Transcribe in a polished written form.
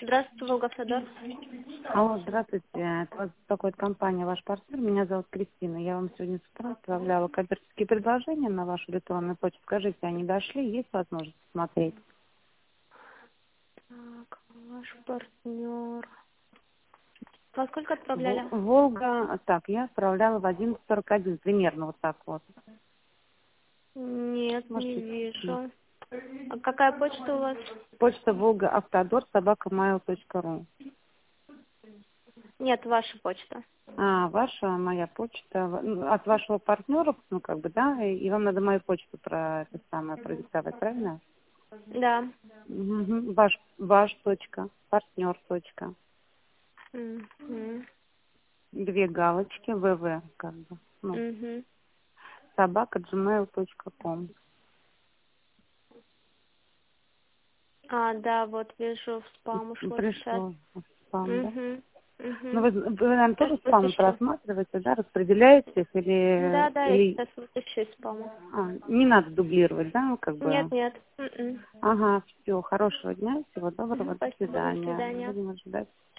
Здравствуйте, Волгавтодор. Алло, здравствуйте. Это вас беспокоит компания «Ваш партнер». Меня зовут Кристина. Я вам сегодня с утра отправляла коммерческие предложения на вашу электронную почту. Скажите, они дошли? Есть возможность посмотреть? Так, ваш партнер. Во сколько отправляли? Волга. Так, я отправляла в 11:41, примерно вот так вот. Нет, Может не быть, нет. вижу. А какая почта у вас? Почта Волга Автодор @mail.ru. Нет, ваша почта. Ваша, моя почта, от вашего партнера, да, и вам надо мою почту про это самое продиктовать, правильно? Да. Мгм. Ваш точка, партнер точка, Угу. 2 галочки, Угу. @gmail.com. Да, вот вижу, в спам ушло сейчас. Пришло в спам, да? Угу. Ну, Угу. вы, наверное, Сейчас тоже спамы посещу. просматриваете, да, распределяете их Да, да, я или сейчас выпущу из спама. не надо дублировать, да, Нет, нет. М-м. Ага, все, хорошего дня, всего доброго, до Спасибо, до свидания. свидания. Будем ожидать.